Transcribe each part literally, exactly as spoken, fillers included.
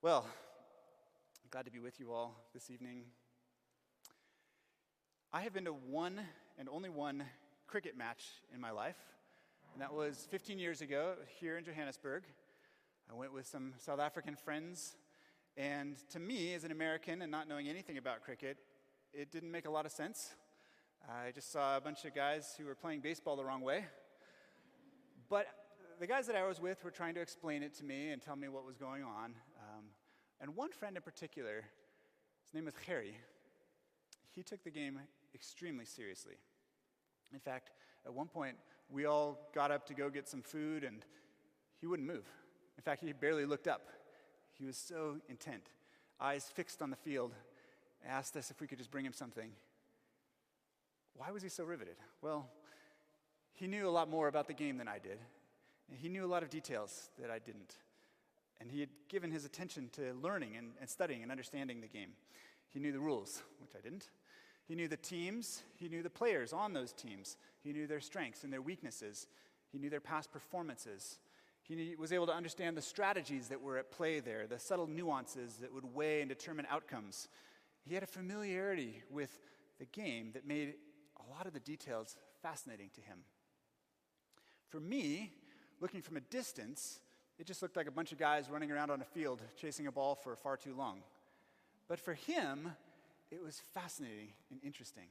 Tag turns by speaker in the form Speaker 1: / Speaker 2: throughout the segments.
Speaker 1: Well, I'm glad to be with you all this evening. I have been to one and only one cricket match in my life, and that was fifteen years ago here in Johannesburg. I went with some South African friends, and to me, as an American and not knowing anything about cricket, it didn't make a lot of sense. I just saw a bunch of guys who were playing baseball the wrong way. But the guys that I was with were trying to explain it to me and tell me what was going on. Um, and one friend in particular, his name was Harry, he took the game extremely seriously. In fact, at one point, we all got up to go get some food, and he wouldn't move. In fact, he barely looked up. He was so intent, eyes fixed on the field, asked us if we could just bring him something. Why was he so riveted? Well, he knew a lot more about the game than I did. And he knew a lot of details that I didn't. And he had given his attention to learning and, and studying and understanding the game. He knew the rules, which I didn't. He knew the teams. He knew the players on those teams. He knew their strengths and their weaknesses. He knew their past performances. He knew, was able to understand the strategies that were at play there, the subtle nuances that would weigh and determine outcomes. He had a familiarity with the game that made a lot of the details fascinating to him. For me, looking from a distance, it just looked like a bunch of guys running around on a field chasing a ball for far too long. But for him, it was fascinating and interesting.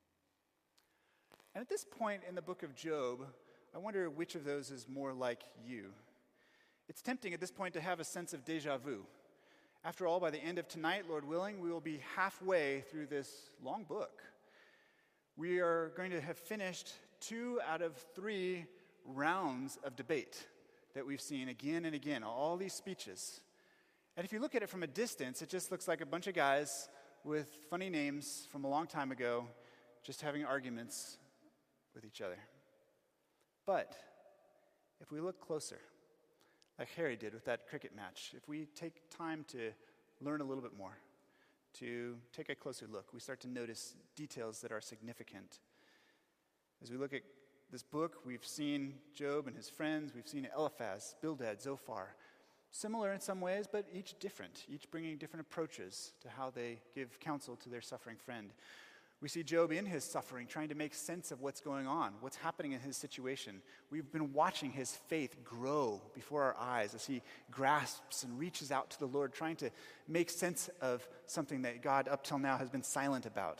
Speaker 1: And at this point in the book of Job, I wonder which of those is more like you. It's tempting at this point to have a sense of deja vu. After all, by the end of tonight, Lord willing, we will be halfway through this long book. We are going to have finished two out of three rounds of debate that we've seen again and again, all these speeches. And if you look at it from a distance, it just looks like a bunch of guys with funny names from a long time ago just having arguments with each other. But if we look closer, like Harry did with that cricket match, if we take time to learn a little bit more, to take a closer look, we start to notice details that are significant. As we look at this book, we've seen Job and his friends, we've seen Eliphaz, Bildad, Zophar, similar in some ways, but each different, each bringing different approaches to how they give counsel to their suffering friend. We see Job in his suffering, trying to make sense of what's going on, what's happening in his situation. We've been watching his faith grow before our eyes as he grasps and reaches out to the Lord, trying to make sense of something that God up till now has been silent about.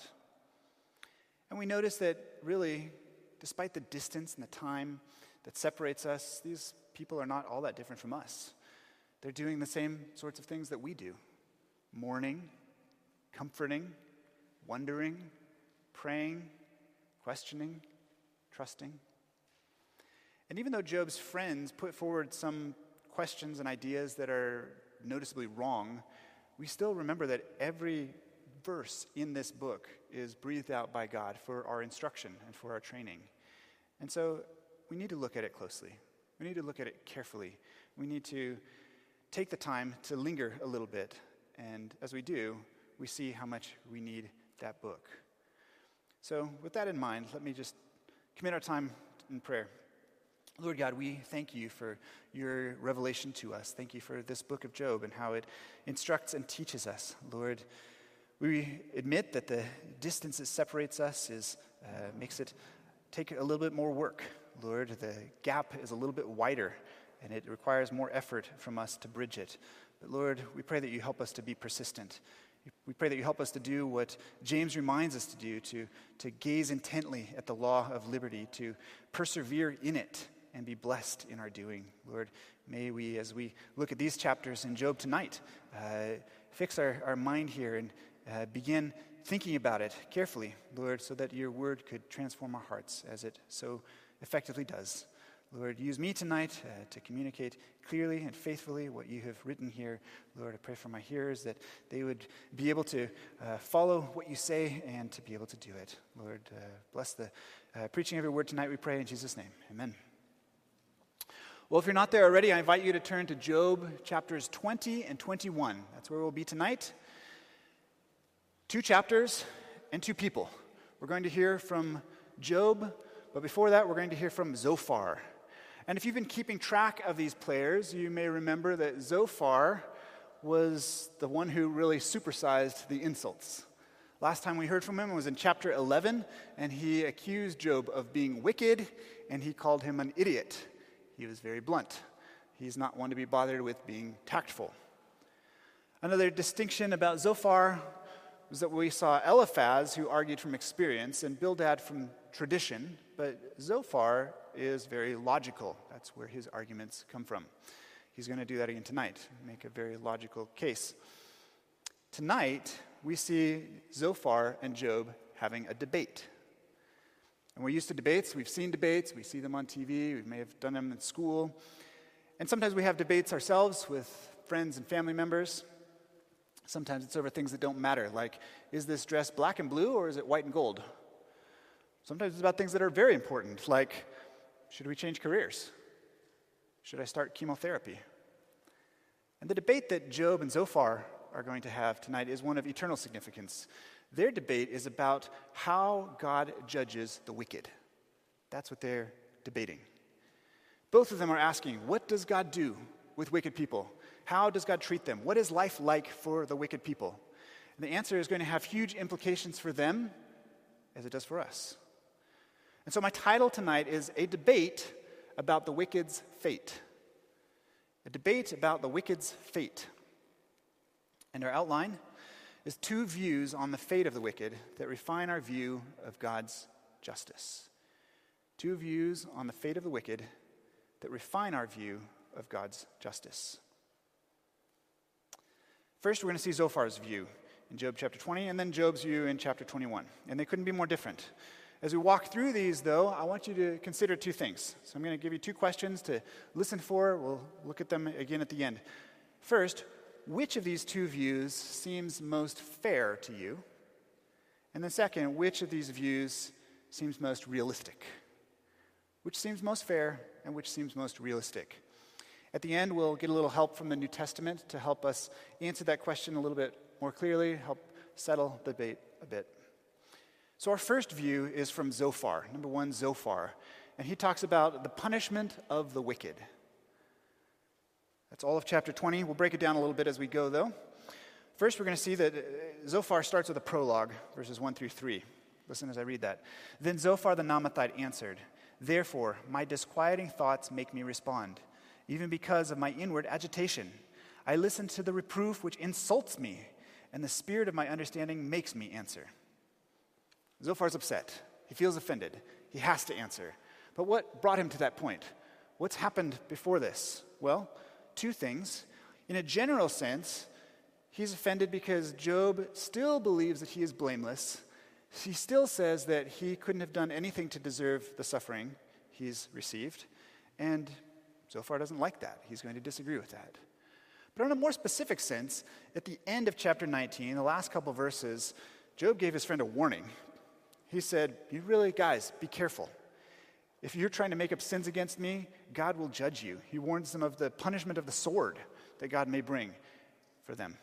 Speaker 1: And we notice that really, despite the distance and the time that separates us, these people are not all that different from us. They're doing the same sorts of things that we do. Mourning, comforting, wondering, praying, questioning, trusting. And even though Job's friends put forward some questions and ideas that are noticeably wrong, we still remember that every verse in this book is breathed out by God for our instruction and for our training. And so we need to look at it closely. We need to look at it carefully. We need to take the time to linger a little bit. And as we do, we see how much we need that book. So with that in mind, let me just commit our time in prayer. Lord God, we thank you for your revelation to us. Thank you for this book of Job and how it instructs and teaches us. Lord, we admit that the distance that separates us is uh, makes it take a little bit more work. Lord, the gap is a little bit wider, and it requires more effort from us to bridge it. But Lord, we pray that you help us to be persistent. We pray that you help us to do what James reminds us to do, to, to gaze intently at the law of liberty, to persevere in it and be blessed in our doing. Lord, may we, as we look at these chapters in Job tonight, uh, fix our, our mind here and uh, begin thinking about it carefully, Lord, so that your word could transform our hearts as it so effectively does. Lord, use me tonight uh, to communicate clearly and faithfully what you have written here. Lord, I pray for my hearers that they would be able to uh, follow what you say and to be able to do it. Lord, uh, bless the uh, preaching of your word tonight, we pray in Jesus' name. Amen. Well, if you're not there already, I invite you to turn to Job chapters twenty and twenty-one. That's where we'll be tonight. Two chapters and two people. We're going to hear from Job, but before that, we're going to hear from Zophar. And if you've been keeping track of these players, you may remember that Zophar was the one who really supersized the insults. Last time we heard from him was in chapter eleven, and he accused Job of being wicked, and he called him an idiot. He was very blunt. He's not one to be bothered with being tactful. Another distinction about Zophar was that we saw Eliphaz, who argued from experience, and Bildad from tradition, but Zophar is very logical. That's where his arguments come from. He's going to do that again tonight, make a very logical case. Tonight, we see Zophar and Job having a debate. And we're used to debates. We've seen debates. We see them on T V. We may have done them in school. And sometimes we have debates ourselves with friends and family members. Sometimes it's over things that don't matter, like, is this dress black and blue or is it white and gold? Sometimes it's about things that are very important, like, should we change careers? Should I start chemotherapy? And the debate that Job and Zophar are going to have tonight is one of eternal significance. Their debate is about how God judges the wicked. That's what they're debating. Both of them are asking, what does God do with wicked people? How does God treat them? What is life like for the wicked people? And the answer is going to have huge implications for them as it does for us. And so my title tonight is A Debate About the Wicked's Fate. A debate about the wicked's fate. And our outline is two views on the fate of the wicked that refine our view of God's justice. Two views on the fate of the wicked that refine our view of God's justice. First, we're going to see Zophar's view in Job chapter twenty, and then Job's view in chapter twenty-one. And they couldn't be more different. As we walk through these, though, I want you to consider two things. So I'm going to give you two questions to listen for. We'll look at them again at the end. First, which of these two views seems most fair to you? And then second, which of these views seems most realistic? Which seems most fair and which seems most realistic? At the end, we'll get a little help from the New Testament to help us answer that question a little bit more clearly, help settle the debate a bit. So our first view is from Zophar, number one, Zophar. And he talks about the punishment of the wicked. That's all of chapter twenty. We'll break it down a little bit as we go, though. First, we're going to see that Zophar starts with a prologue, verses one through three. Listen as I read that. Then Zophar the Naamathite answered, "Therefore, my disquieting thoughts make me respond, even because of my inward agitation. I listen to the reproof which insults me, and the spirit of my understanding makes me answer." Zophar's upset. He feels offended. He has to answer. But what brought him to that point? What's happened before this? Well, two things. In a general sense, he's offended because Job still believes that he is blameless. He still says that he couldn't have done anything to deserve the suffering he's received. And Zophar doesn't like that. He's going to disagree with that. But in a more specific sense, at the end of chapter nineteen, the last couple verses, Job gave his friend a warning. He said, you really, guys, be careful. If you're trying to make up sins against me, God will judge you. He warns them of the punishment of the sword that God may bring for them.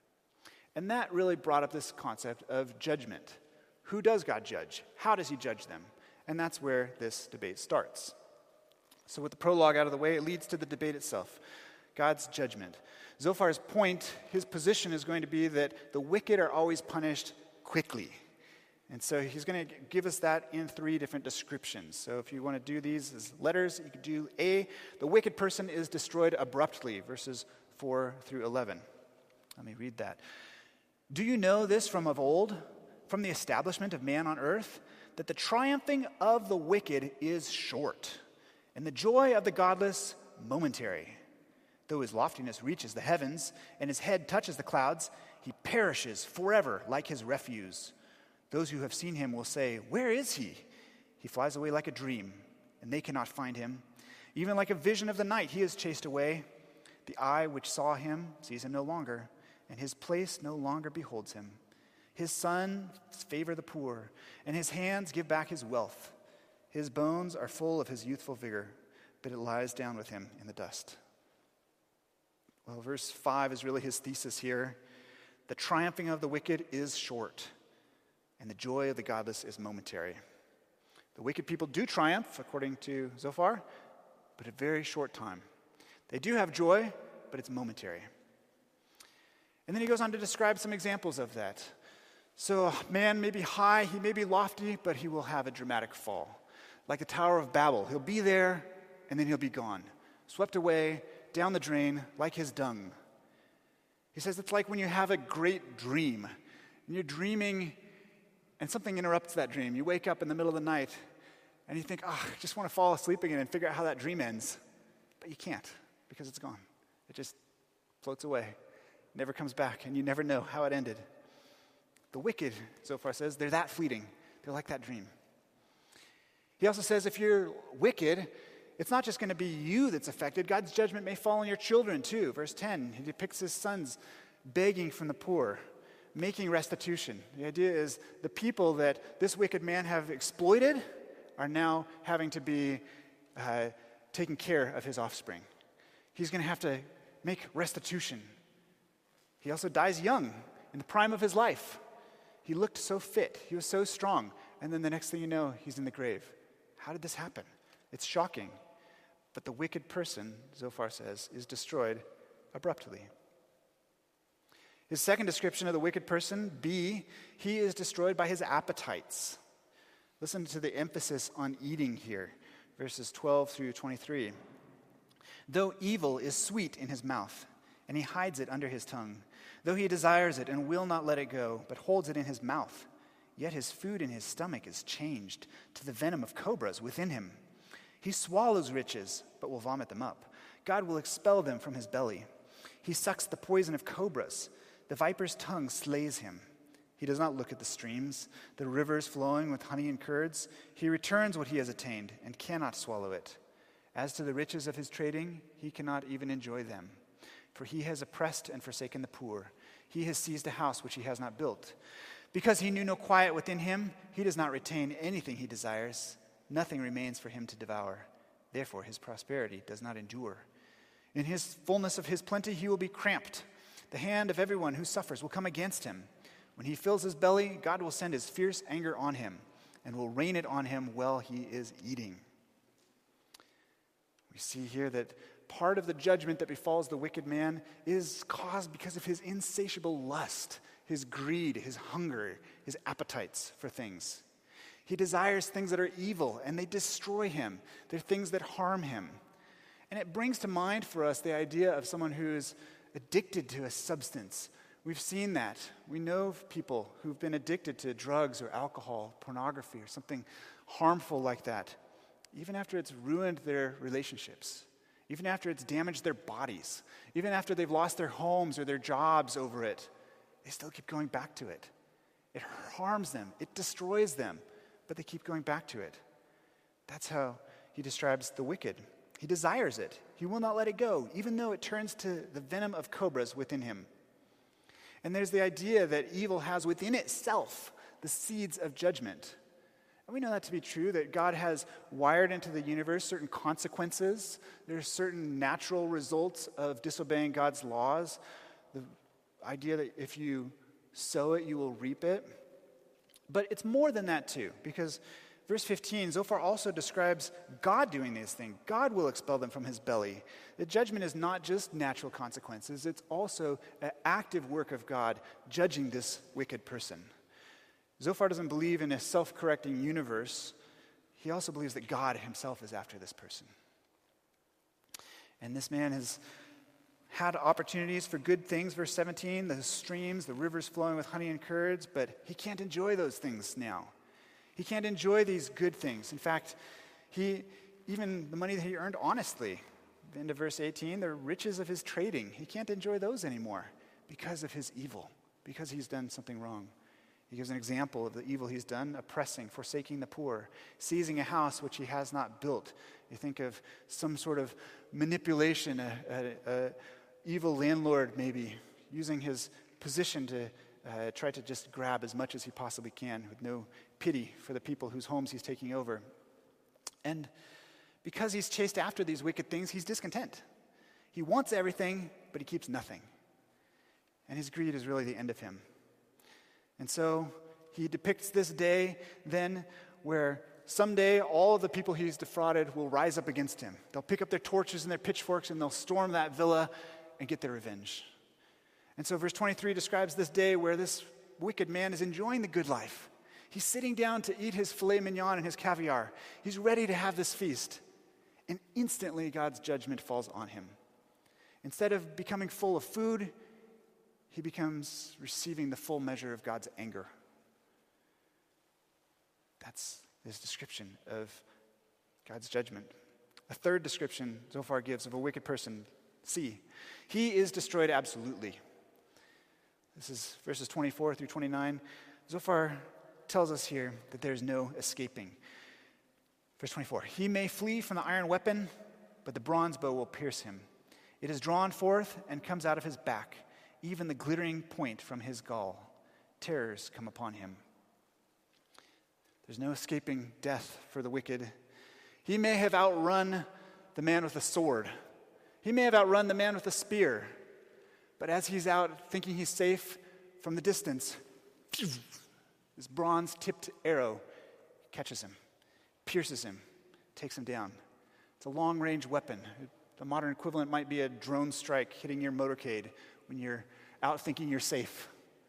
Speaker 1: And that really brought up this concept of judgment. Who does God judge? How does he judge them? And that's where this debate starts. So with the prologue out of the way, it leads to the debate itself. God's judgment. Zophar's point, his position is going to be that the wicked are always punished quickly. And so he's going to give us that in three different descriptions. So if you want to do these as letters, you could do A, the wicked person is destroyed abruptly, verses four through eleven. Let me read that. Do you know this from of old, from the establishment of man on earth, that the triumphing of the wicked is short, and the joy of the godless momentary? Though his loftiness reaches the heavens, and his head touches the clouds, he perishes forever like his refuse. Those who have seen him will say, where is he? He flies away like a dream, and they cannot find him. Even like a vision of the night, he is chased away. The eye which saw him sees him no longer, and his place no longer beholds him. His sons favor the poor, and his hands give back his wealth. His bones are full of his youthful vigor, but it lies down with him in the dust. Well, verse five is really his thesis here. The triumphing of the wicked is short, and the joy of the godless is momentary. The wicked people do triumph, according to Zophar, but a very short time. They do have joy, but it's momentary. And then he goes on to describe some examples of that. So a man may be high, he may be lofty, but he will have a dramatic fall. Like the Tower of Babel, he'll be there, and then he'll be gone. Swept away, down the drain, like his dung. He says it's like when you have a great dream, and you're dreaming, and something interrupts that dream. You wake up in the middle of the night, and you think, oh, I just want to fall asleep again and figure out how that dream ends. But you can't, because it's gone. It just floats away, never comes back, and you never know how it ended. The wicked, Zophar says, they're that fleeting. They're like that dream. He also says if you're wicked, it's not just going to be you that's affected. God's judgment may fall on your children too. Verse ten, he depicts his sons begging from the poor, making restitution. The idea is the people that this wicked man have exploited are now having to be uh, taking care of his offspring. He's going to have to make restitution. He also dies young, in the prime of his life. He looked so fit. He was so strong. And then the next thing you know, he's in the grave. How did this happen? It's shocking. But the wicked person, Zophar says, is destroyed abruptly. His second description of the wicked person, B, he is destroyed by his appetites. Listen to the emphasis on eating here, verses twelve through twenty-three. Though evil is sweet in his mouth, and he hides it under his tongue, though he desires it and will not let it go, but holds it in his mouth, yet his food in his stomach is changed to the venom of cobras within him. He swallows riches, but will vomit them up. God will expel them from his belly. He sucks the poison of cobras. The viper's tongue slays him. He does not look at the streams, the rivers flowing with honey and curds. He returns what he has attained and cannot swallow it. As to the riches of his trading, he cannot even enjoy them. For he has oppressed and forsaken the poor. He has seized a house which he has not built. Because he knew no quiet within him, he does not retain anything he desires. Nothing remains for him to devour. Therefore his prosperity does not endure. In his fullness of his plenty he will be cramped. The hand of everyone who suffers will come against him. When he fills his belly, God will send his fierce anger on him and will rain it on him while he is eating. We see here that part of the judgment that befalls the wicked man is caused because of his insatiable lust, his greed, his hunger, his appetites for things. He desires things that are evil, and they destroy him. They're things that harm him. And it brings to mind for us the idea of someone who is addicted to a substance. We've seen that. We know of people who've been addicted to drugs or alcohol, pornography, or something harmful like that, even after it's ruined their relationships, even after it's damaged their bodies, even after they've lost their homes or their jobs over it. They still keep going back to it. It harms them. It destroys them. But they keep going back to it. That's how he describes the wicked. He desires it. He will not let it go, even though it turns to the venom of cobras within him. And there's the idea that evil has within itself the seeds of judgment. And we know that to be true, that God has wired into the universe certain consequences. There's certain natural results of disobeying God's laws. The idea that if you sow it, you will reap it. But it's more than that too, because verse fifteen, Zophar also describes God doing these things. God will expel them from his belly. The judgment is not just natural consequences, it's also an active work of God judging this wicked person. Zophar doesn't believe in a self-correcting universe. He also believes that God himself is after this person. And this man has had opportunities for good things, verse seventeen, the streams, the rivers flowing with honey and curds, but he can't enjoy those things now. He can't enjoy these good things. In fact, he even the money that he earned honestly, the end of verse eighteen, the riches of his trading, he can't enjoy those anymore because of his evil, because he's done something wrong. He gives an example of the evil he's done: oppressing, forsaking the poor, seizing a house which he has not built. You think of some sort of manipulation, a, a, a evil landlord maybe using his position to uh, try to just grab as much as he possibly can with no pity for the people whose homes he's taking over. And because he's chased after these wicked things, he's discontent. He wants everything, but he keeps nothing. And his greed is really the end of him. And so he depicts this day then where someday all of the people he's defrauded will rise up against him. They'll pick up their torches and their pitchforks and they'll storm that villa and get their revenge. And so verse twenty-three describes this day where this wicked man is enjoying the good life. He's sitting down to eat his filet mignon and his caviar. He's ready to have this feast. And instantly God's judgment falls on him. Instead of becoming full of food, he becomes receiving the full measure of God's anger. That's his description of God's judgment. A third description Zophar gives of a wicked person, C. He is destroyed absolutely. This is verses twenty-four through twenty-nine. Zophar tells us here that there's no escaping. Verse twenty-four, he may flee from the iron weapon, but the bronze bow will pierce him. It is drawn forth and comes out of his back, even the glittering point from his gall. Terrors come upon him. There's no escaping death for the wicked. He may have outrun the man with a sword. He may have outrun the man with a spear. But as he's out thinking he's safe from the distance, this bronze-tipped arrow catches him, pierces him, takes him down. It's a long-range weapon. The modern equivalent might be a drone strike hitting your motorcade when you're out thinking you're safe.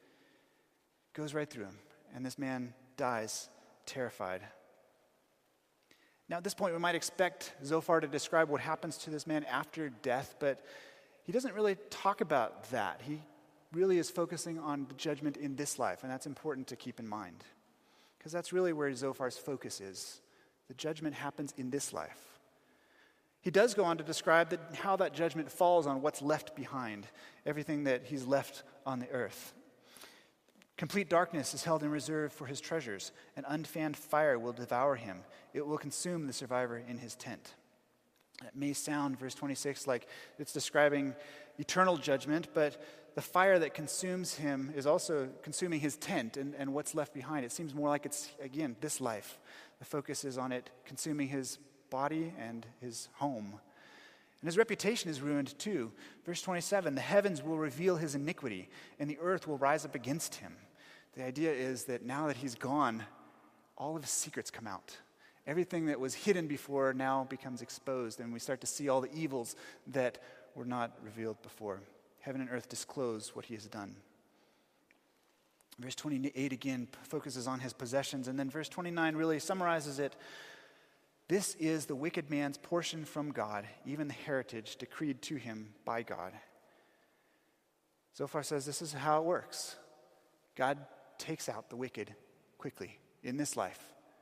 Speaker 1: It goes right through him, and this man dies terrified. Now, at this point, we might expect Zophar to describe what happens to this man after death, but he doesn't really talk about that. He really is focusing on the judgment in this life, and that's important to keep in mind, because that's really where Zophar's focus is. The judgment happens in this life. He does go on to describe that, how that judgment falls on what's left behind, everything that he's left on the earth. Complete darkness is held in reserve for his treasures. An unfanned fire will devour him. It will consume the survivor in his tent. It may sound, verse twenty-six, like it's describing eternal judgment, but the fire that consumes him is also consuming his tent and, and what's left behind. It seems more like it's, again, this life. The focus is on it consuming his body and his home. And his reputation is ruined too. Verse twenty-seven, the heavens will reveal his iniquity, and the earth will rise up against him. The idea is that now that he's gone, all of his secrets come out. Everything that was hidden before now becomes exposed, and we start to see all the evils that were not revealed before. Heaven and earth disclose what he has done. Verse twenty-eight again focuses on his possessions, and then verse twenty-nine really summarizes it. This is the wicked man's portion from God, even the heritage decreed to him by God. Zophar says this is how it works. God takes out the wicked quickly in this life.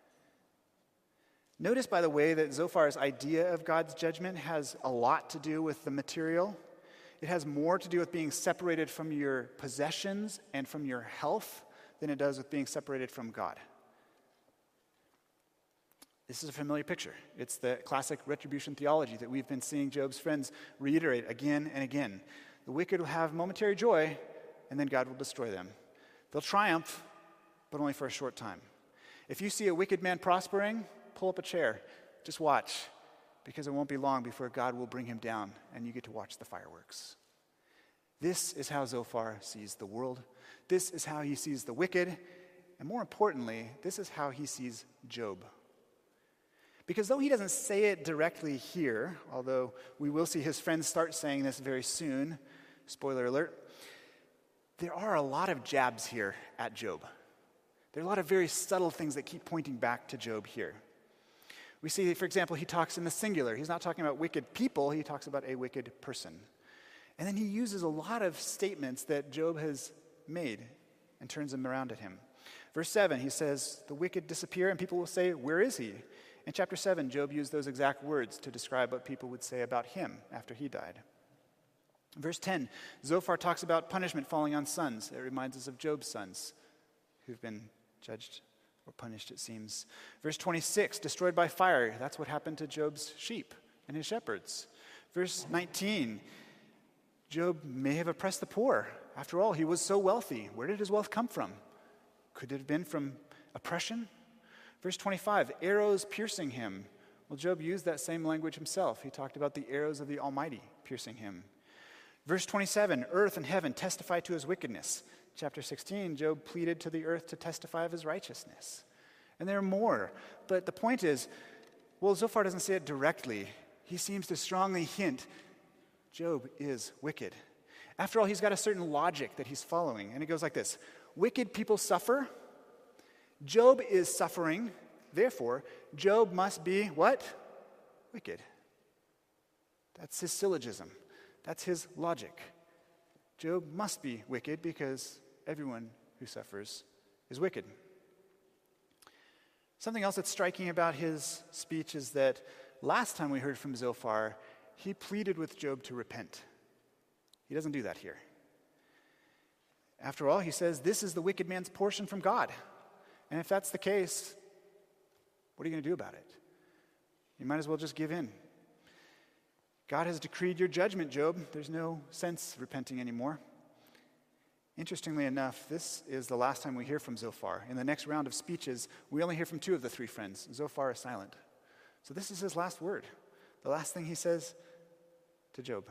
Speaker 1: Notice, by the way, that Zophar's idea of God's judgment has a lot to do with the material. It has more to do with being separated from your possessions and from your health than it does with being separated from God. This is a familiar picture. It's the classic retribution theology that we've been seeing Job's friends reiterate again and again. The wicked will have momentary joy, and then God will destroy them. They'll triumph, but only for a short time. If you see a wicked man prospering, pull up a chair. Just watch, because it won't be long before God will bring him down, and you get to watch the fireworks. This is how Zophar sees the world. This is how he sees the wicked. And more importantly, this is how he sees Job. Because though he doesn't say it directly here, although we will see his friends start saying this very soon, spoiler alert, there are a lot of jabs here at Job. There are a lot of very subtle things that keep pointing back to Job here. We see, for example, he talks in the singular. He's not talking about wicked people, he talks about a wicked person. And then he uses a lot of statements that Job has made and turns them around at him. Verse seven, he says, the wicked disappear, and people will say, where is he? In chapter seven, Job used those exact words to describe what people would say about him after he died. Verse ten, Zophar talks about punishment falling on sons. It reminds us of Job's sons who've been judged or punished, it seems. Verse twenty-six, destroyed by fire. That's what happened to Job's sheep and his shepherds. Verse nineteen, Job may have oppressed the poor. After all, he was so wealthy. Where did his wealth come from? Could it have been from oppression? Verse twenty-five, arrows piercing him. Well, Job used that same language himself. He talked about the arrows of the Almighty piercing him. Verse twenty-seven, earth and heaven testify to his wickedness. Chapter sixteen, Job pleaded to the earth to testify of his righteousness. And there are more. But the point is, well, Zophar doesn't say it directly. He seems to strongly hint Job is wicked. After all, he's got a certain logic that he's following. And it goes like this. Wicked people suffer. Job is suffering. Therefore, Job must be what? Wicked. That's his syllogism. That's his logic. Job must be wicked because everyone who suffers is wicked. Something else that's striking about his speech is that last time we heard from Zophar, he pleaded with Job to repent. He doesn't do that here. After all, he says, this is the wicked man's portion from God. And if that's the case, what are you going to do about it? You might as well just give in. God has decreed your judgment, Job. There's no sense repenting anymore. Interestingly enough, this is the last time we hear from Zophar. In the next round of speeches, we only hear from two of the three friends. Zophar is silent. So this is his last word, the last thing he says to Job.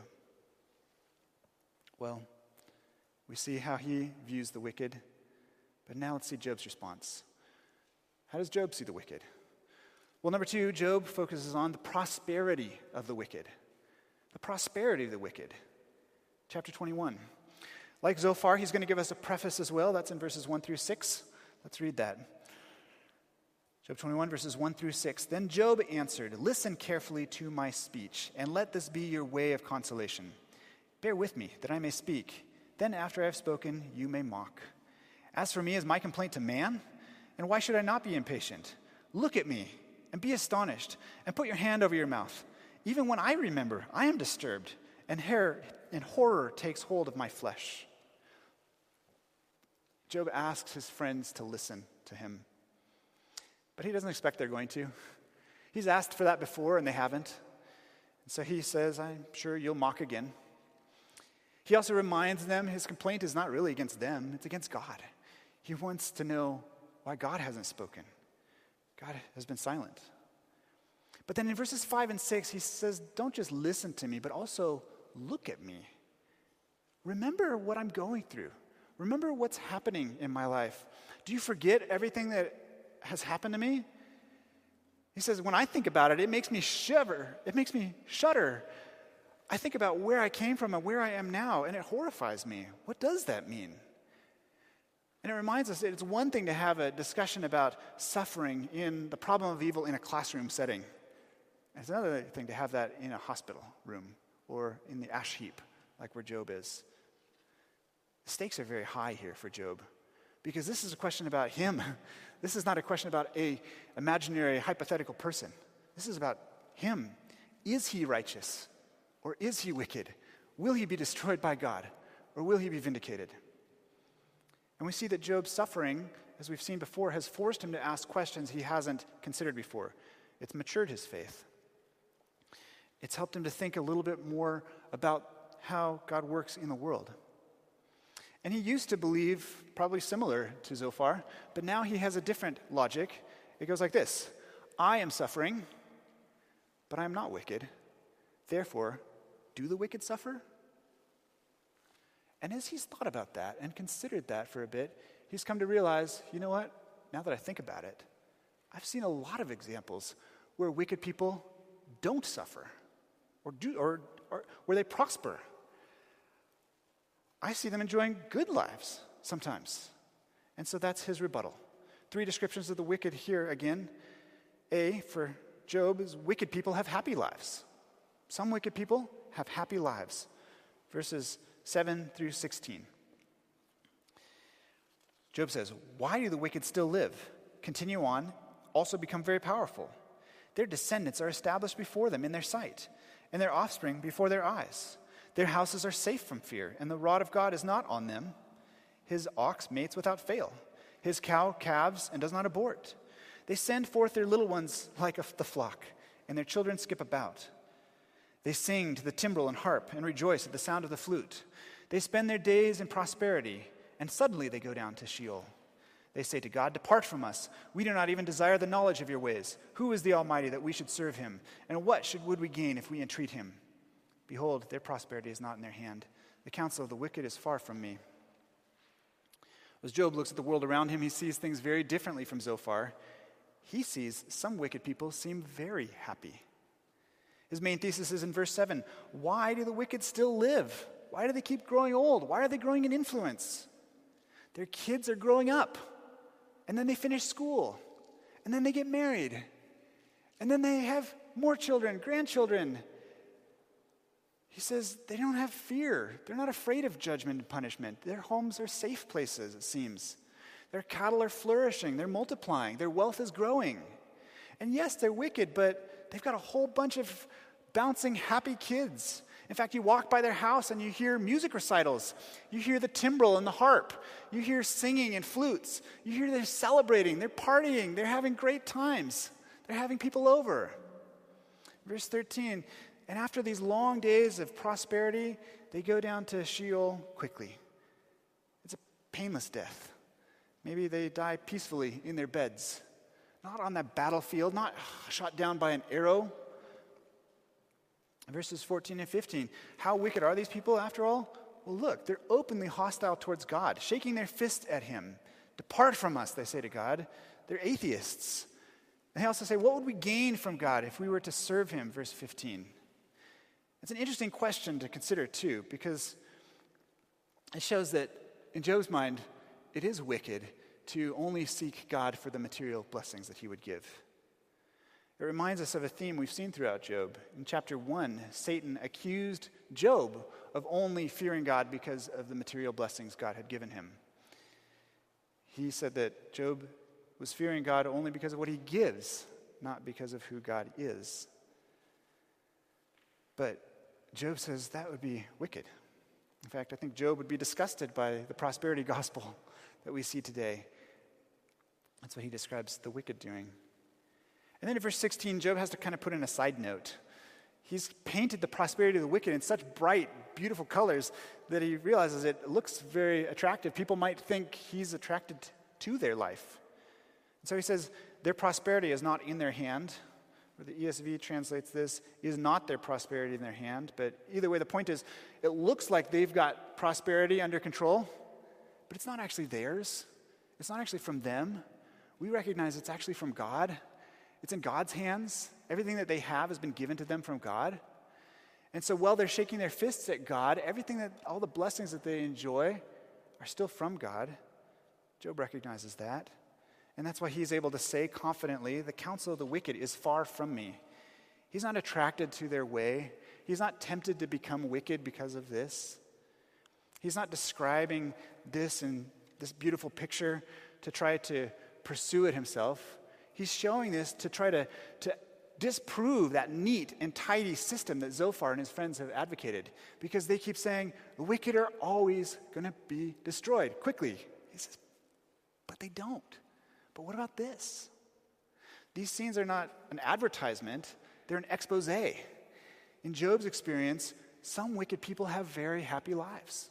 Speaker 1: Well, we see how he views the wicked, but now let's see Job's response. How does Job see the wicked? Well, number two, Job focuses on the prosperity of the wicked. The prosperity of the wicked. Chapter twenty-one. Like Zophar, he's going to give us a preface as well. That's in verses one through six. Let's read that. Job twenty-one, verses one through six. Then Job answered, listen carefully to my speech, and let this be your way of consolation. Bear with me, that I may speak. Then after I have spoken, you may mock. As for me, is my complaint to man? And why should I not be impatient? Look at me, and be astonished, and put your hand over your mouth. Even when I remember, I am disturbed, and, hair, and horror takes hold of my flesh. Job asks his friends to listen to him. But he doesn't expect they're going to. He's asked for that before, and they haven't. And so he says, I'm sure you'll mock again. He also reminds them his complaint is not really against them, it's against God. He wants to know why God hasn't spoken. God has been silent. But then in verses five and six, he says, don't just listen to me, but also look at me. Remember what I'm going through. Remember what's happening in my life. Do you forget everything that has happened to me? He says, when I think about it, it makes me shiver. It makes me shudder. I think about where I came from and where I am now, and it horrifies me. What does that mean? And it reminds us that it's one thing to have a discussion about suffering in the problem of evil in a classroom setting. It's another thing to have that in a hospital room or in the ash heap, like where Job is. The stakes are very high here for Job, because this is a question about him. This is not a question about a imaginary, hypothetical person. This is about him. Is he righteous, or is he wicked? Will he be destroyed by God, or will he be vindicated? And we see that Job's suffering, as we've seen before, has forced him to ask questions he hasn't considered before. It's matured his faith. It's helped him to think a little bit more about how God works in the world. And he used to believe, probably similar to Zophar, but now he has a different logic. It goes like this: I am suffering, but I am not wicked. Therefore, do the wicked suffer? And as he's thought about that and considered that for a bit, he's come to realize, you know what? Now that I think about it, I've seen a lot of examples where wicked people don't suffer or do or, or where they prosper. I see them enjoying good lives sometimes. And so that's his rebuttal. Three descriptions of the wicked here again. A, for Job, is wicked people have happy lives. Some wicked people have happy lives. Verses seven through sixteen. Job says, why do the wicked still live, continue on, also become very powerful? Their descendants are established before them in their sight, and their offspring before their eyes. Their houses are safe from fear, and the rod of God is not on them. His ox mates without fail. His cow calves and does not abort. They send forth their little ones like a, the flock, and their children skip about. They sing to the timbrel and harp and rejoice at the sound of the flute. They spend their days in prosperity, and suddenly they go down to Sheol. They say to God, depart from us. We do not even desire the knowledge of your ways. Who is the Almighty that we should serve him? And what should would we gain if we entreat him? Behold, their prosperity is not in their hand. The counsel of the wicked is far from me. As Job looks at the world around him, he sees things very differently from Zophar. He sees some wicked people seem very happy. His main thesis is in verse seven. Why do the wicked still live? Why do they keep growing old? Why are they growing in influence? Their kids are growing up, and then they finish school, and then they get married, and then they have more children, grandchildren. He says they don't have fear. They're not afraid of judgment and punishment. Their homes are safe places, it seems. Their cattle are flourishing. They're multiplying. Their wealth is growing. And yes, they're wicked, but they've got a whole bunch of bouncing, happy kids. In fact, you walk by their house and you hear music recitals. You hear the timbrel and the harp. You hear singing and flutes. You hear they're celebrating. They're partying. They're having great times. They're having people over. Verse thirteen, and after these long days of prosperity, they go down to Sheol quickly. It's a painless death. Maybe they die peacefully in their beds, not on that battlefield, not shot down by an arrow. Verses fourteen and fifteen, how wicked are these people after all? Well, look, they're openly hostile towards God, shaking their fist at him. Depart from us, they say to God. They're atheists. And they also say, what would we gain from God if we were to serve him? Verse fifteen. It's an interesting question to consider too, because it shows that in Job's mind, it is wicked to only seek God for the material blessings that he would give. It reminds us of a theme we've seen throughout Job. In chapter one, Satan accused Job of only fearing God because of the material blessings God had given him. He said that Job was fearing God only because of what he gives, not because of who God is. But Job says that would be wicked. In fact, I think Job would be disgusted by the prosperity gospel that we see today. That's what he describes the wicked doing. And then in verse sixteen, Job has to kind of put in a side note. He's painted the prosperity of the wicked in such bright, beautiful colors that he realizes it looks very attractive. People might think he's attracted to their life. And so he says, their prosperity is not in their hand. Or the E S V translates this, is not their prosperity in their hand. But either way, the point is, it looks like they've got prosperity under control, but it's not actually theirs. It's not actually from them. We recognize it's actually from God. It's in God's hands. Everything that they have has been given to them from God. And so while they're shaking their fists at God, everything that, all the blessings that they enjoy are still from God. Job recognizes that. And that's why he's able to say confidently, the counsel of the wicked is far from me. He's not attracted to their way. He's not tempted to become wicked because of this. He's not describing this in this beautiful picture to try to pursue it himself. He's showing this to try to, to disprove that neat and tidy system that Zophar and his friends have advocated, because they keep saying, the wicked are always going to be destroyed quickly. He says, but they don't. But what about this? These scenes are not an advertisement, they're an expose. In Job's experience, some wicked people have very happy lives.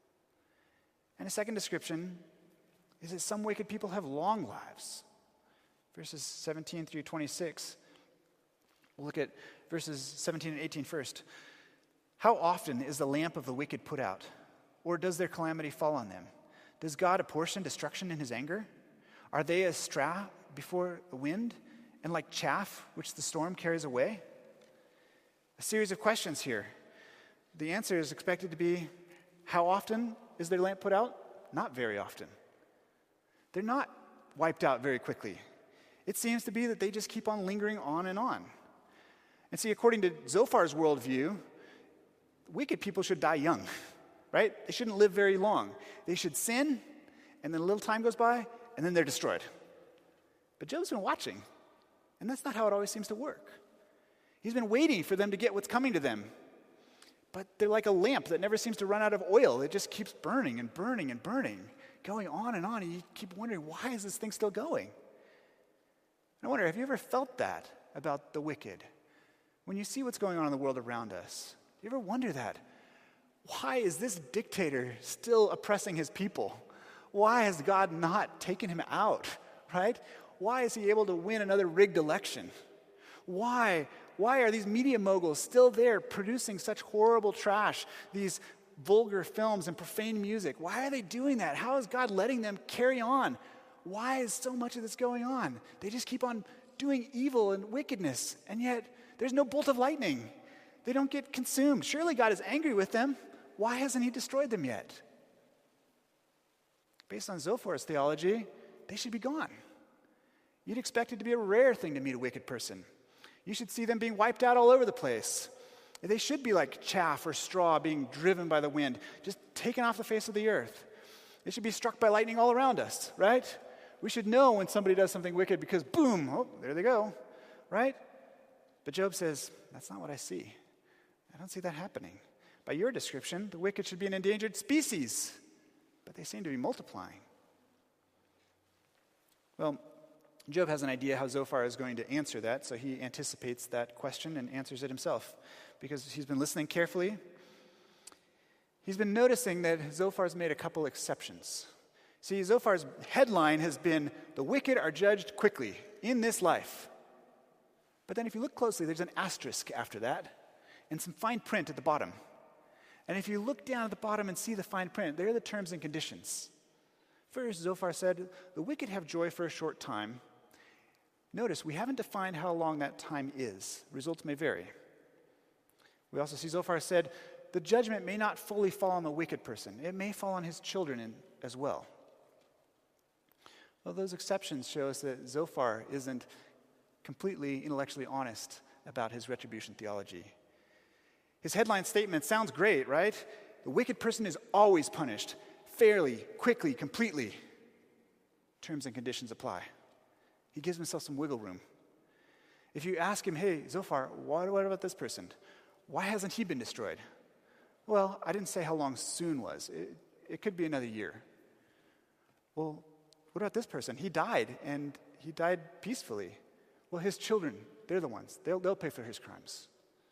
Speaker 1: And a second description is that some wicked people have long lives. Verses seventeen through twenty-six. We'll look at verses seventeen and eighteen first. How often is the lamp of the wicked put out? Or does their calamity fall on them? Does God apportion destruction in his anger? Are they as straw before the wind, and like chaff which the storm carries away? A series of questions here. The answer is expected to be, how often is their lamp put out? Not very often. They're not wiped out very quickly. It seems to be that they just keep on lingering on and on. And see, according to Zophar's worldview, wicked people should die young, right? They shouldn't live very long. They should sin, and then a little time goes by, and then they're destroyed. But Job's been watching, and that's not how it always seems to work. He's been waiting for them to get what's coming to them. But they're like a lamp that never seems to run out of oil. It just keeps burning and burning and burning, going on and on, and you keep wondering, why is this thing still going? I wonder, have you ever felt that about the wicked? When you see what's going on in the world around us, do you ever wonder that? Why is this dictator still oppressing his people? Why has God not taken him out, right? Why is he able to win another rigged election? Why? Why are these media moguls still there producing such horrible trash, these vulgar films and profane music? Why are they doing that? How is God letting them carry on? Why is so much of this going on? They just keep on doing evil and wickedness, and yet there's no bolt of lightning. They don't get consumed. Surely God is angry with them. why hasn't he destroyed them yet? Based on Zophar's theology, they should be gone. You'd expect it to be a rare thing to meet a wicked person. You should see them being wiped out all over the place. They should be like chaff or straw being driven by the wind, just taken off the face of the earth. They should be struck by lightning all around us, right? We should know when somebody does something wicked because boom, oh, there they go, right? But Job says, that's not what I see. I don't see that happening. By your description, the wicked should be an endangered species, but they seem to be multiplying. Well, Job has an idea how Zophar is going to answer that, so he anticipates that question and answers it himself. Because he's been listening carefully, he's been noticing that Zophar's made a couple exceptions. See, Zophar's headline has been, the wicked are judged quickly in this life. But then if you look closely, there's an asterisk after that and some fine print at the bottom. And if you look down at the bottom and see the fine print, there are the terms and conditions. First, Zophar said, the wicked have joy for a short time. Notice, we haven't defined how long that time is. Results may vary. We also see Zophar said, the judgment may not fully fall on the wicked person. It may fall on his children in, as well. Well, those exceptions show us that Zophar isn't completely intellectually honest about his retribution theology. His headline statement sounds great, right? The wicked person is always punished, fairly, quickly, completely. Terms and conditions apply. He gives himself some wiggle room. If you ask him, hey, Zophar, what, what about this person? Why hasn't he been destroyed? Well, I didn't say how long soon was. It, it could be another year. Well, what about this person? He died, and he died peacefully. Well, his children, they're the ones. They'll, they'll pay for his crimes.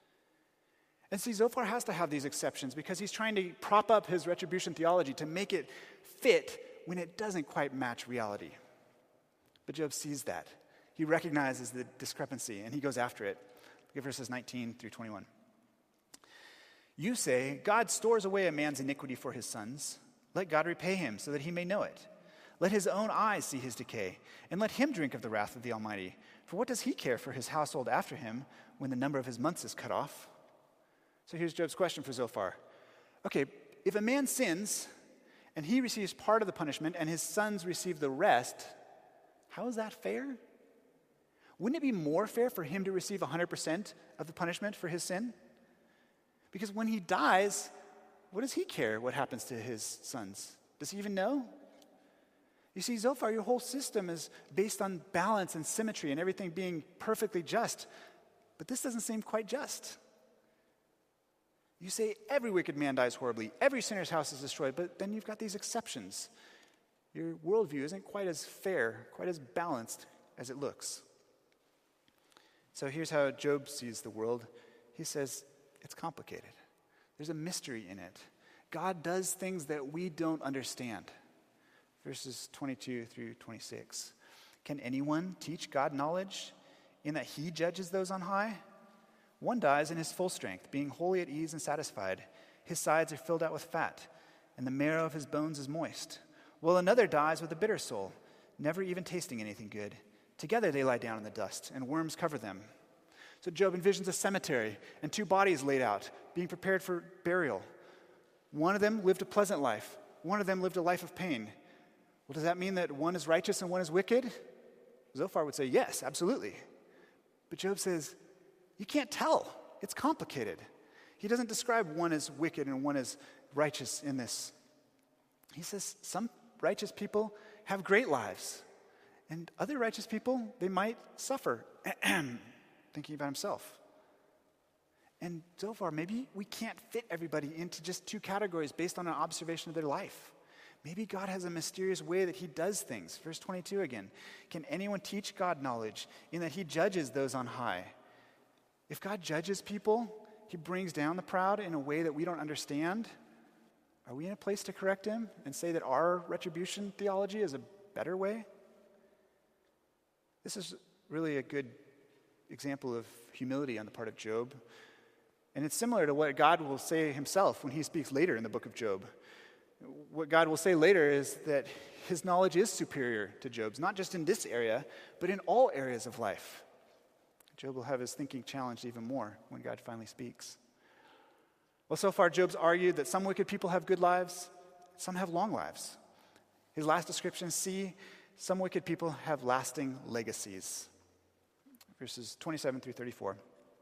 Speaker 1: And see, Zophar has to have these exceptions because he's trying to prop up his retribution theology to make it fit when it doesn't quite match reality. But Job sees that. He recognizes the discrepancy, and he goes after it. Look at verses nineteen through twenty-one. You say, God stores away a man's iniquity for his sons. Let God repay him so that he may know it. Let his own eyes see his decay, and let him drink of the wrath of the Almighty. For what does he care for his household after him when the number of his months is cut off? So here's Job's question for Zophar. Okay, if a man sins, and he receives part of the punishment, and his sons receive the rest, how is that fair? Wouldn't it be more fair for him to receive one hundred percent of the punishment for his sin? Because when he dies, what does he care what happens to his sons? Does he even know? You see, Zophar, your whole system is based on balance and symmetry and everything being perfectly just. But this doesn't seem quite just. You say every wicked man dies horribly, every sinner's house is destroyed, but then you've got these exceptions. Your worldview isn't quite as fair, quite as balanced as it looks. So here's how Job sees the world. He says, it's complicated. There's a mystery in it. God does things that we don't understand. Verses twenty-two through twenty-six. Can anyone teach God knowledge in that he judges those on high? One dies in his full strength, being wholly at ease and satisfied. His sides are filled out with fat, and the marrow of his bones is moist. While another dies with a bitter soul, never even tasting anything good. Together they lie down in the dust, and worms cover them. So Job envisions a cemetery and two bodies laid out, being prepared for burial. One of them lived a pleasant life. One of them lived a life of pain. Well, does that mean that one is righteous and one is wicked? Zophar would say, yes, absolutely. But Job says, you can't tell. It's complicated. He doesn't describe one as wicked and one as righteous in this. He says some righteous people have great lives, and other righteous people, they might suffer. Thinking about himself. And Zophar, maybe we can't fit everybody into just two categories based on an observation of their life. Maybe God has a mysterious way that he does things. Verse twenty-two again. Can anyone teach God knowledge in that he judges those on high? If God judges people, he brings down the proud in a way that we don't understand. Are we in a place to correct him and say that our retribution theology is a better way? This is really a good example of humility on the part of Job. And it's similar to what God will say himself when he speaks later in the book of Job. What God will say later is that his knowledge is superior to Job's, not just in this area, but in all areas of life. Job will have his thinking challenged even more when God finally speaks. Well, so far, Job's argued that some wicked people have good lives, some have long lives. His last description, see, some wicked people have lasting legacies. Verses twenty-seven through thirty-four.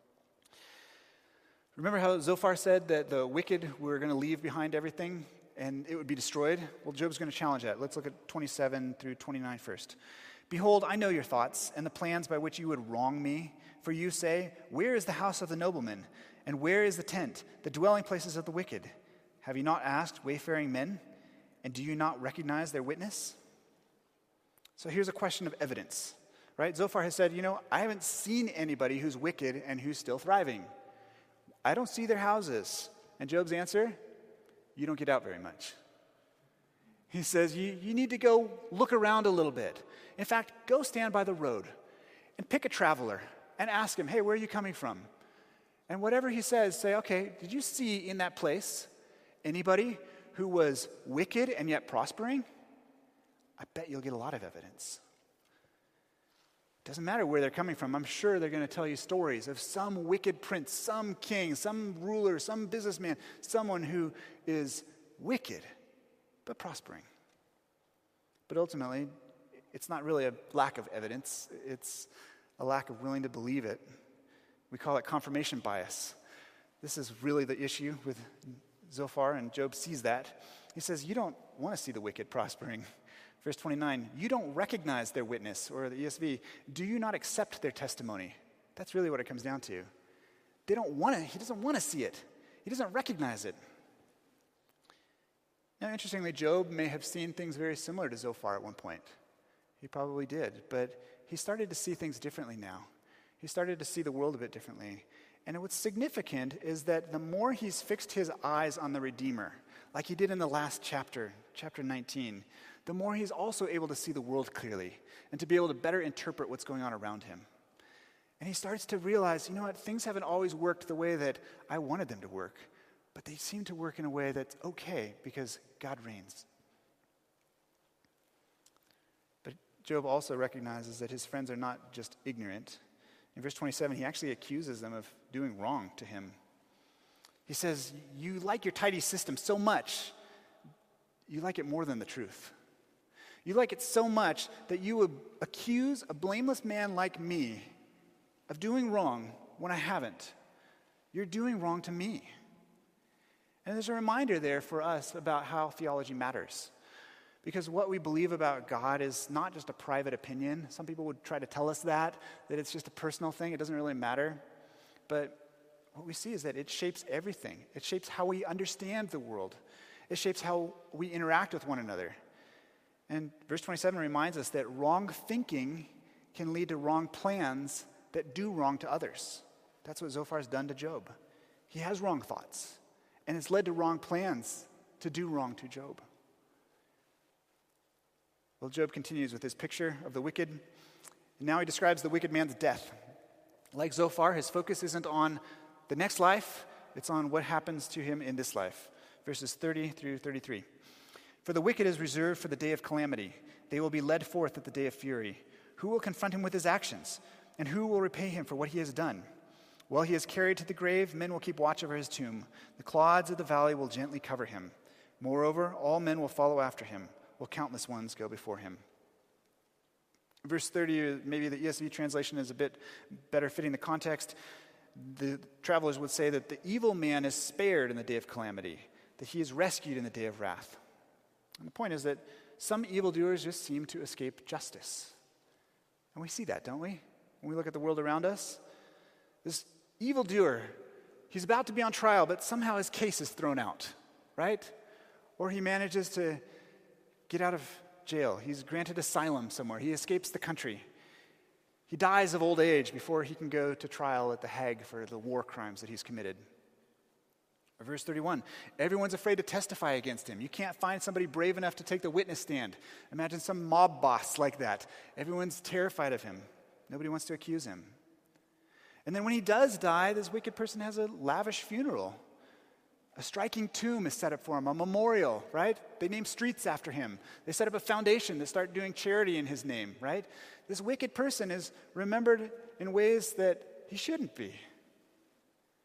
Speaker 1: Remember how Zophar said that the wicked were going to leave behind everything and it would be destroyed? Well, Job's going to challenge that. Let's look at twenty-seven through twenty-nine first. Behold, I know your thoughts and the plans by which you would wrong me. For you say, where is the house of the nobleman? And where is the tent, the dwelling places of the wicked? Have you not asked wayfaring men? And do you not recognize their witness? So here's a question of evidence, right? Zophar has said, you know, I haven't seen anybody who's wicked and who's still thriving. I don't see their houses. And Job's answer, you don't get out very much. He says, you, you need to go look around a little bit. In fact, go stand by the road and pick a traveler and ask him, hey, where are you coming from? And whatever he says, say, okay, did you see in that place anybody who was wicked and yet prospering? I bet you'll get a lot of evidence. Doesn't matter where they're coming from. I'm sure they're going to tell you stories of some wicked prince, some king, some ruler, some businessman, someone who is wicked but prospering. But ultimately, it's not really a lack of evidence. It's a lack of willing to believe it. We call it confirmation bias. This is really the issue with Zophar, and Job sees that. He says, you don't want to see the wicked prospering. Verse twenty-nine, you don't recognize their witness, or the E S V, do you not accept their testimony? That's really what it comes down to. They don't want to, he doesn't want to see it. He doesn't recognize it. Now, interestingly, Job may have seen things very similar to Zophar at one point. He probably did, but he started to see things differently now. He started to see the world a bit differently. And what's significant is that the more he's fixed his eyes on the Redeemer, like he did in the last chapter, chapter nineteen, the more he's also able to see the world clearly and to be able to better interpret what's going on around him. And he starts to realize, you know what, things haven't always worked the way that I wanted them to work, but they seem to work in a way that's okay because God reigns. But Job also recognizes that his friends are not just ignorant. In verse twenty-seven, he actually accuses them of doing wrong to him. He says, you like your tidy system so much, you like it more than the truth. You like it so much that you would accuse a blameless man like me of doing wrong when I haven't. You're doing wrong to me. And there's a reminder there for us about how theology matters. Because what we believe about God is not just a private opinion. Some people would try to tell us that, that it's just a personal thing. It doesn't really matter. But what we see is that it shapes everything. It shapes how we understand the world. It shapes how we interact with one another. And verse twenty-seven reminds us that wrong thinking can lead to wrong plans that do wrong to others. That's what Zophar's done to Job. He has wrong thoughts, and it's led to wrong plans to do wrong to Job. Well, Job continues with his picture of the wicked. And now he describes the wicked man's death. Like Zophar, his focus isn't on the next life, it's on what happens to him in this life. Verses thirty through thirty-three. For the wicked is reserved for the day of calamity. They will be led forth at the day of fury. Who will confront him with his actions? And who will repay him for what he has done? While he is carried to the grave, men will keep watch over his tomb. The clods of the valley will gently cover him. Moreover, all men will follow after him, while countless ones go before him. Verse thirty, maybe the E S V translation is a bit better fitting the context. The travelers would say that the evil man is spared in the day of calamity, that he is rescued in the day of wrath. And the point is that some evildoers just seem to escape justice. And we see that, don't we? When we look at the world around us, this evildoer, he's about to be on trial, but somehow his case is thrown out, right? Or he manages to get out of jail. He's granted asylum somewhere. He escapes the country. He dies of old age before he can go to trial at the Hague for the war crimes that he's committed. Verse thirty-one, everyone's afraid to testify against him. You can't find somebody brave enough to take the witness stand. Imagine some mob boss like that. Everyone's terrified of him. Nobody wants to accuse him. And then when he does die, this wicked person has a lavish funeral. A striking tomb is set up for him, a memorial, right? They name streets after him. They set up a foundation to start doing charity in his name, right? This wicked person is remembered in ways that he shouldn't be.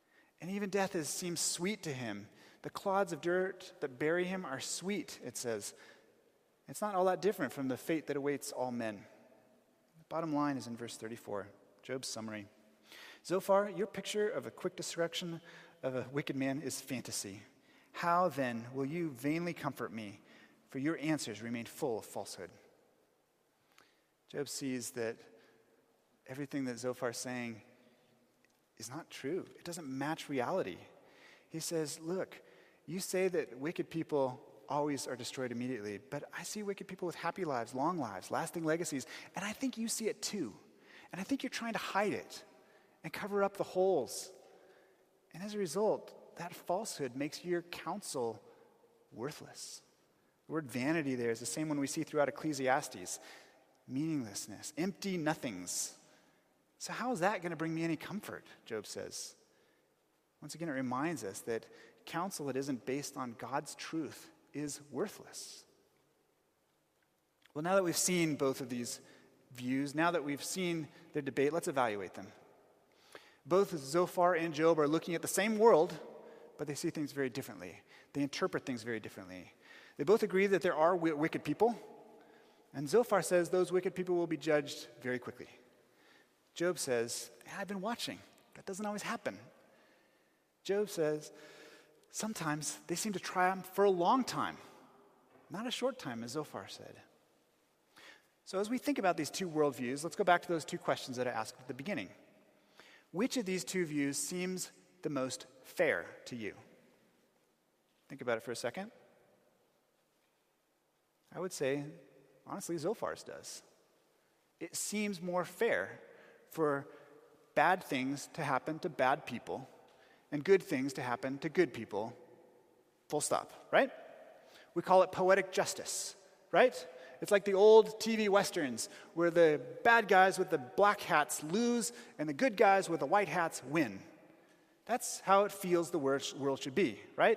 Speaker 1: And even death is, seems sweet to him. The clods of dirt that bury him are sweet, it says. It's not all that different from the fate that awaits all men. The bottom line is in verse thirty-four, Job's summary. Zophar, your picture of a quick destruction of a wicked man is fantasy. How then will you vainly comfort me? For your answers remain full of falsehood. Job sees that everything that Zophar is saying is not true. It doesn't match reality. He says, look, you say that wicked people always are destroyed immediately, but I see wicked people with happy lives, long lives, lasting legacies, and I think you see it too. And I think you're trying to hide it and cover up the holes. And as a result, that falsehood makes your counsel worthless. The word vanity there is the same one we see throughout Ecclesiastes. Meaninglessness, empty nothings. So how is that going to bring me any comfort, Job says? Once again, it reminds us that counsel that isn't based on God's truth is worthless. Well, now that we've seen both of these views, now that we've seen their debate, let's evaluate them. Both Zophar and Job are looking at the same world, but they see things very differently. They interpret things very differently. They both agree that there are w- wicked people, and Zophar says those wicked people will be judged very quickly. Job says, I've been watching. That doesn't always happen. Job says, sometimes they seem to triumph for a long time, not a short time, as Zophar said. So as we think about these two worldviews, let's go back to those two questions that I asked at the beginning. Which of these two views seems the most fair to you? Think about it for a second. I would say, honestly, Zophar's does. It seems more fair for bad things to happen to bad people and good things to happen to good people, full stop, right? We call it poetic justice, right? It's like the old T V westerns where the bad guys with the black hats lose and the good guys with the white hats win. That's how it feels the world should be, right?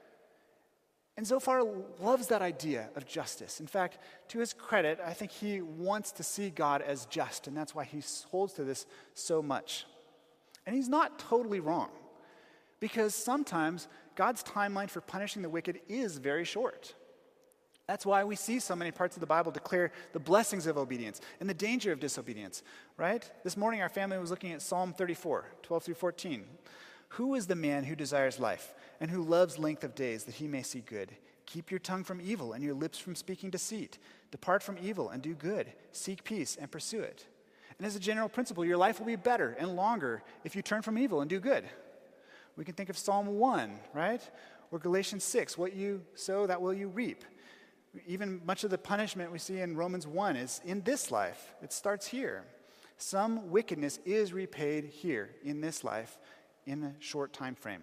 Speaker 1: And Zophar loves that idea of justice. In fact, to his credit, I think he wants to see God as just, and that's why he holds to this so much. And he's not totally wrong, because sometimes God's timeline for punishing the wicked is very short. That's why we see so many parts of the Bible declare the blessings of obedience and the danger of disobedience, right? This morning our family was looking at Psalm thirty-four, twelve through fourteen. Who is the man who desires life and who loves length of days that he may see good? Keep your tongue from evil and your lips from speaking deceit. Depart from evil and do good. Seek peace and pursue it. And as a general principle, your life will be better and longer if you turn from evil and do good. We can think of Psalm one, right? Or Galatians six, what you sow, that will you reap. Even much of the punishment we see in Romans one is in this life. It starts here. Some wickedness is repaid here in this life in a short time frame.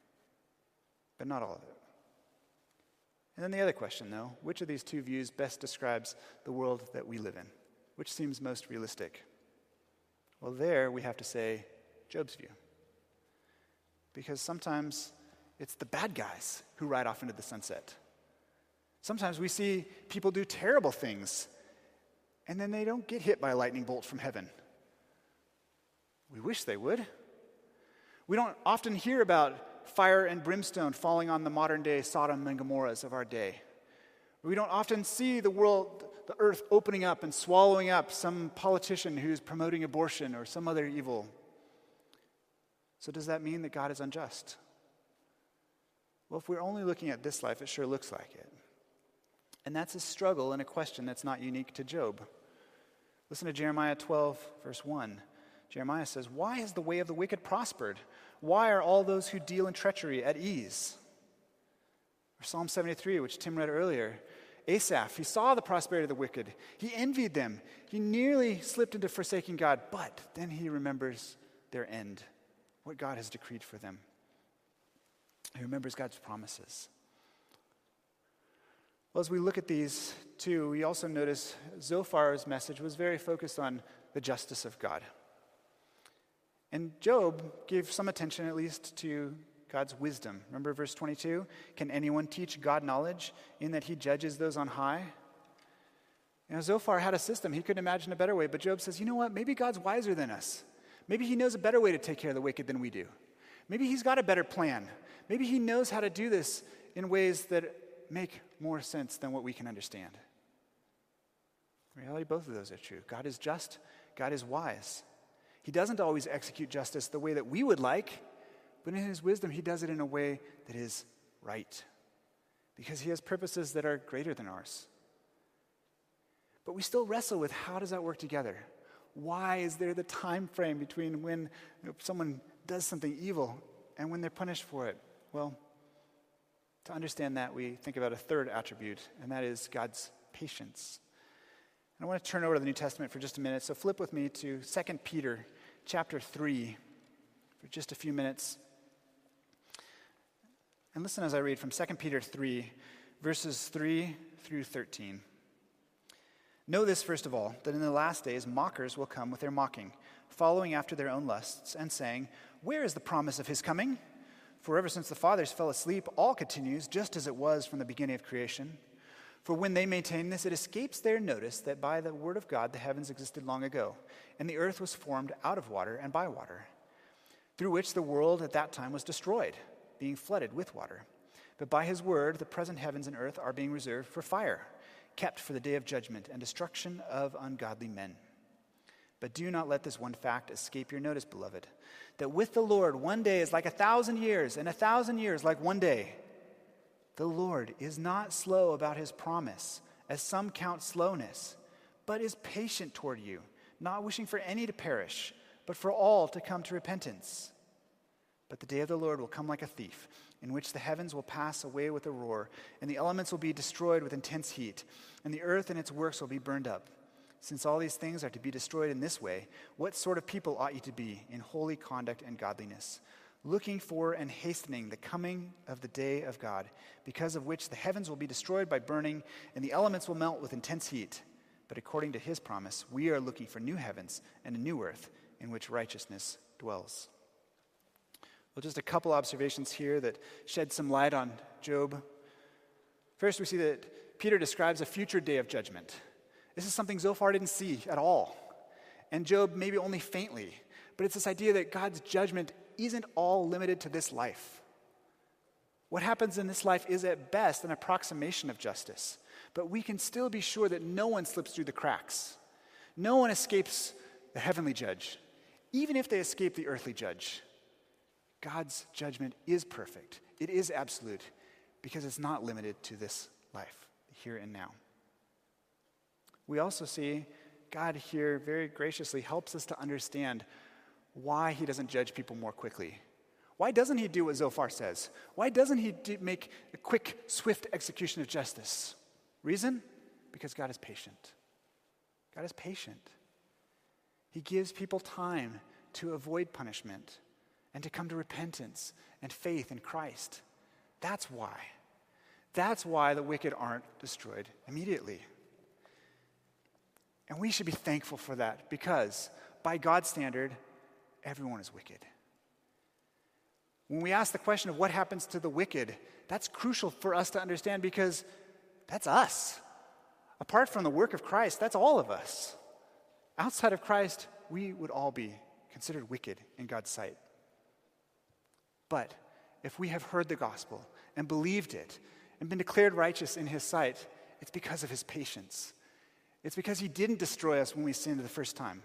Speaker 1: But not all of it. And then the other question, though, which of these two views best describes the world that we live in? Which seems most realistic? Well, there we have to say Job's view. Because sometimes it's the bad guys who ride off into the sunset. Sometimes we see people do terrible things, and then they don't get hit by a lightning bolt from heaven. We wish they would. We don't often hear about fire and brimstone falling on the modern-day Sodom and Gomorrahs of our day. We don't often see the world, the earth opening up and swallowing up some politician who's promoting abortion or some other evil. So does that mean that God is unjust? Well, if we're only looking at this life, it sure looks like it. And that's a struggle and a question that's not unique to Job. Listen to Jeremiah twelve, verse one. Jeremiah says, why has the way of the wicked prospered? Why are all those who deal in treachery at ease? Or Psalm seventy-three, which Tim read earlier. Asaph, he saw the prosperity of the wicked. He envied them. He nearly slipped into forsaking God, but then he remembers their end, what God has decreed for them. He remembers God's promises. Well, as we look at these two, we also notice Zophar's message was very focused on the justice of God. And Job gave some attention, at least, to God's wisdom. Remember verse twenty-two? Can anyone teach God knowledge in that he judges those on high? You know, Zophar had a system. He couldn't imagine a better way. But Job says, you know what? Maybe God's wiser than us. Maybe he knows a better way to take care of the wicked than we do. Maybe he's got a better plan. Maybe he knows how to do this in ways that make more sense than what we can understand. In reality, both of those are true. God is just. God is wise. He doesn't always execute justice the way that we would like, but in his wisdom, he does it in a way that is right, because he has purposes that are greater than ours. But we still wrestle with, how does that work together? Why is there the time frame between when you know, someone does something evil and when they're punished for it? Well, to understand that, we think about a third attribute, and that is God's patience. And I want to turn over to the New Testament for just a minute, so flip with me to Second Peter chapter three for just a few minutes. And listen as I read from Second Peter three, verses three through thirteen. Know this, first of all, that in the last days mockers will come with their mocking, following after their own lusts, and saying, "Where is the promise of his coming? For ever since the fathers fell asleep, all continues just as it was from the beginning of creation. For when they maintain this, it escapes their notice that by the word of God the heavens existed long ago, and the earth was formed out of water and by water, through which the world at that time was destroyed, being flooded with water. But by his word the present heavens and earth are being reserved for fire, kept for the day of judgment and destruction of ungodly men. But do not let this one fact escape your notice, beloved, that with the Lord one day is like a thousand years, and a thousand years like one day. The Lord is not slow about his promise, as some count slowness, but is patient toward you, not wishing for any to perish, but for all to come to repentance. But the day of the Lord will come like a thief, in which the heavens will pass away with a roar, and the elements will be destroyed with intense heat, and the earth and its works will be burned up. Since all these things are to be destroyed in this way, what sort of people ought you to be in holy conduct and godliness, looking for and hastening the coming of the day of God, because of which the heavens will be destroyed by burning, and the elements will melt with intense heat. But according to his promise, we are looking for new heavens and a new earth in which righteousness dwells." Well, just a couple observations here that shed some light on Job. First, we see that Peter describes a future day of judgment. This is something Zophar didn't see at all, and Job maybe only faintly, but it's this idea that God's judgment isn't all limited to this life. What happens in this life is at best an approximation of justice, but we can still be sure that no one slips through the cracks. No one escapes the heavenly judge, even if they escape the earthly judge. God's judgment is perfect. It is absolute, because it's not limited to this life, here and now. We also see God here very graciously helps us to understand why he doesn't judge people more quickly. Why doesn't he do what Zophar says? Why doesn't he do, make a quick, swift execution of justice? Reason? Because God is patient. God is patient. He gives people time to avoid punishment and to come to repentance and faith in Christ. That's why. That's why the wicked aren't destroyed immediately. And we should be thankful for that, because by God's standard, everyone is wicked. When we ask the question of what happens to the wicked, that's crucial for us to understand, because that's us. Apart from the work of Christ, that's all of us. Outside of Christ, we would all be considered wicked in God's sight. But if we have heard the gospel and believed it and been declared righteous in his sight, it's because of his patience. It's because he didn't destroy us when we sinned the first time.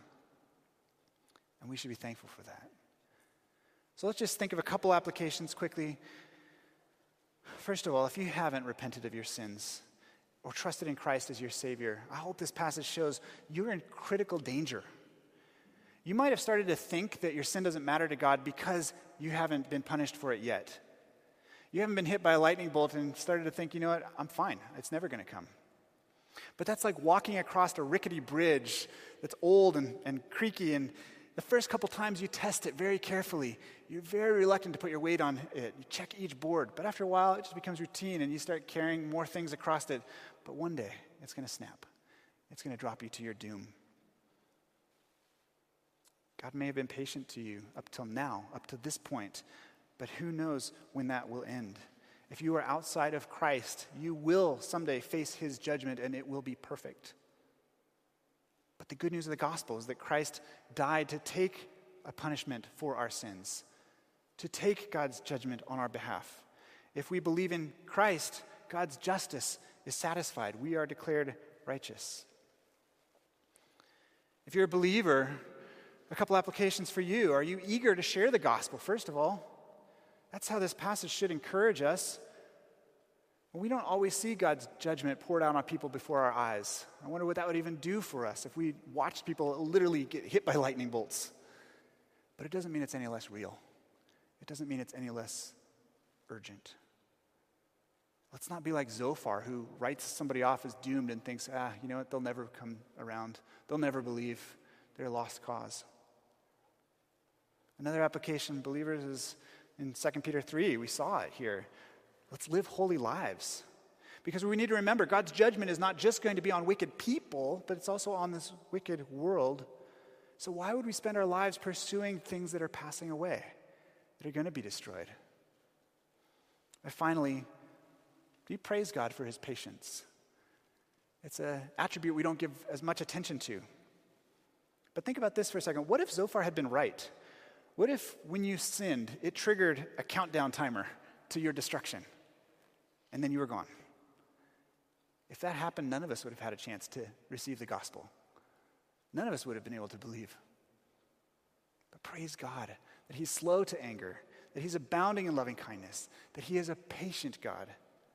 Speaker 1: And we should be thankful for that. So let's just think of a couple applications quickly. First of all, if you haven't repented of your sins or trusted in Christ as your Savior, I hope this passage shows you're in critical danger. You might have started to think that your sin doesn't matter to God because you haven't been punished for it yet. You haven't been hit by a lightning bolt and started to think, you know what, I'm fine. It's never going to come. But that's like walking across a rickety bridge that's old and, and creaky, and the first couple times you test it very carefully. You're very reluctant to put your weight on it. You check each board, but after a while it just becomes routine and you start carrying more things across it. But one day it's going to snap. It's going to drop you to your doom. God may have been patient to you up till now, up to this point, but who knows when that will end. If you are outside of Christ, you will someday face his judgment, and it will be perfect. But the good news of the gospel is that Christ died to take a punishment for our sins, to take God's judgment on our behalf. If we believe in Christ, God's justice is satisfied. We are declared righteous. If you're a believer, a couple applications for you. Are you eager to share the gospel, first of all? That's how this passage should encourage us. We don't always see God's judgment poured out on people before our eyes. I wonder what that would even do for us if we watched people literally get hit by lightning bolts. But it doesn't mean it's any less real. It doesn't mean it's any less urgent. Let's not be like Zophar, who writes somebody off as doomed and thinks, ah, you know what, they'll never come around. They'll never believe. They're a lost cause. Another application, believers, is in Second Peter three. We saw it here. Let's live holy lives. Because we need to remember, God's judgment is not just going to be on wicked people, but it's also on this wicked world. So why would we spend our lives pursuing things that are passing away, that are going to be destroyed? And finally, we praise God for his patience. It's an attribute we don't give as much attention to. But think about this for a second. What if Zophar had been right? What if when you sinned, it triggered a countdown timer to your destruction, and then you were gone? If that happened, none of us would have had a chance to receive the gospel. None of us would have been able to believe. But praise God that he's slow to anger, that he's abounding in loving kindness, that he is a patient God.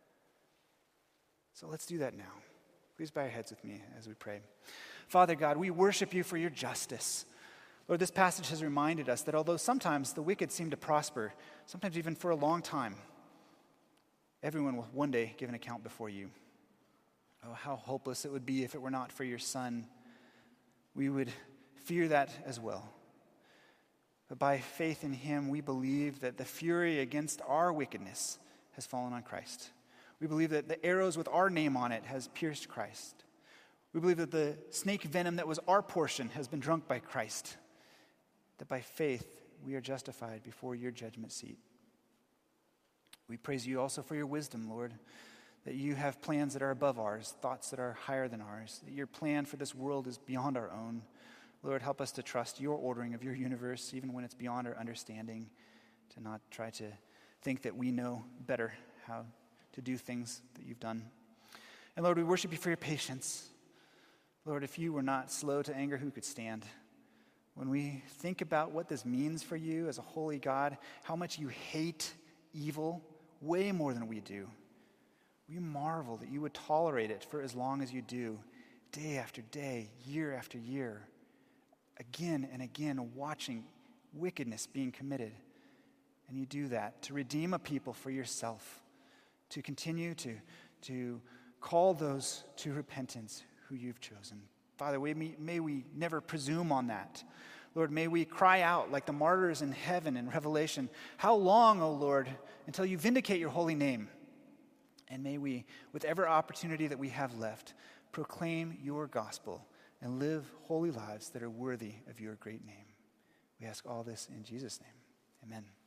Speaker 1: So let's do that now. Please bow your heads with me as we pray. Father God, we worship you for your justice. Lord, this passage has reminded us that although sometimes the wicked seem to prosper, sometimes even for a long time, everyone will one day give an account before you. Oh, how hopeless it would be if it were not for your Son. We would fear that as well. But by faith in him, we believe that the fury against our wickedness has fallen on Christ. We believe that the arrows with our name on it has pierced Christ. We believe that the snake venom that was our portion has been drunk by Christ. That by faith we are justified before your judgment seat. We praise you also for your wisdom, Lord, that you have plans that are above ours, thoughts that are higher than ours, that your plan for this world is beyond our own. Lord, help us to trust your ordering of your universe, even when it's beyond our understanding, to not try to think that we know better how to do things that you've done. And Lord, we worship you for your patience. Lord, if you were not slow to anger, who could stand? When we think about what this means for you as a holy God, how much you hate evil way more than we do, we marvel that you would tolerate it for as long as you do, day after day, year after year, again and again, watching wickedness being committed. And you do that to redeem a people for yourself, to continue to, to call those to repentance who you've chosen. Father, we may, may we never presume on that. Lord, may we cry out like the martyrs in heaven in Revelation, how long, O Lord, until you vindicate your holy name? And may we, with every opportunity that we have left, proclaim your gospel and live holy lives that are worthy of your great name. We ask all this in Jesus' name. Amen.